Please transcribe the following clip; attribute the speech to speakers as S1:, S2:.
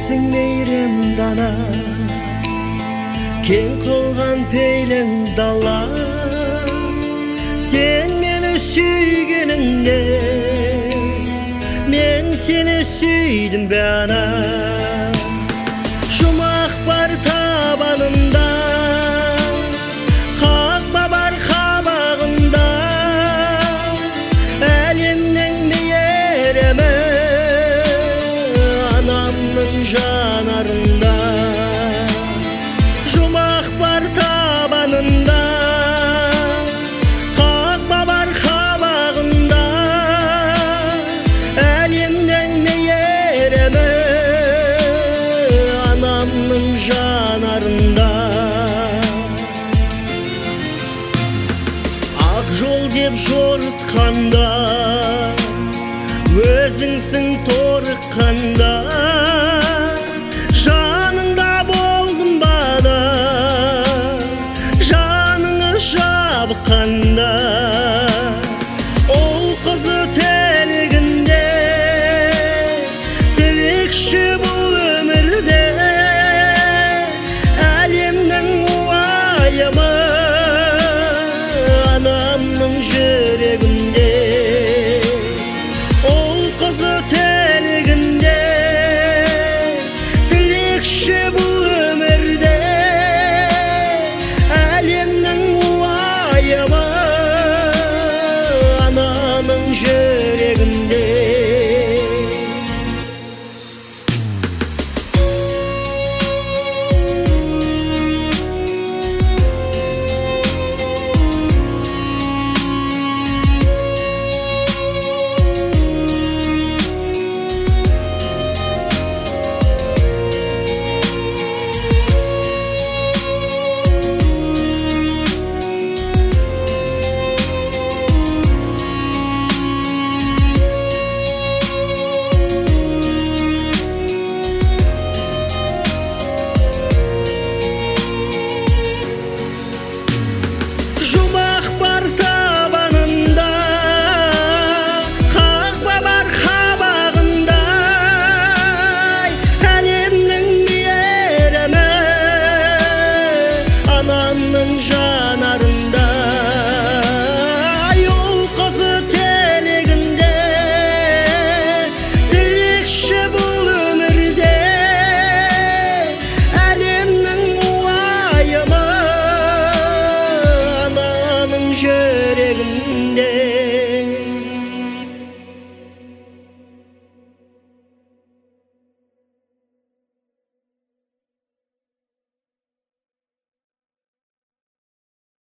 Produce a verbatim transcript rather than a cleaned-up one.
S1: Sensin meyrem dana, keng kılgan peylen dala. Sen meni suygeningde, men seni süydüm bana. Şumak var tabanında, hakma var kabağında. Elimden meyereme, anamның janarında. Şumak var tabanında, hakma var kabağında. Elimden meyereme, anamның janarında. Ak jol dep jorutқанда, өзіңсің торыққанда. Жаныңда болдым бана, жаныңы жабыққанда. Ол қызы телегінде, тілекші бұл өмірде. Әлемнің уайымы анамның жүрегінде. Ол қызы телегінде, тілекші бұл өмірде. Әлемнің уайымы ананың жүрегінде. Anamның жанарында, yol қызы телегінде, тілекші бұл өмірде. Әлемнің уайымы ананың жүрегінде.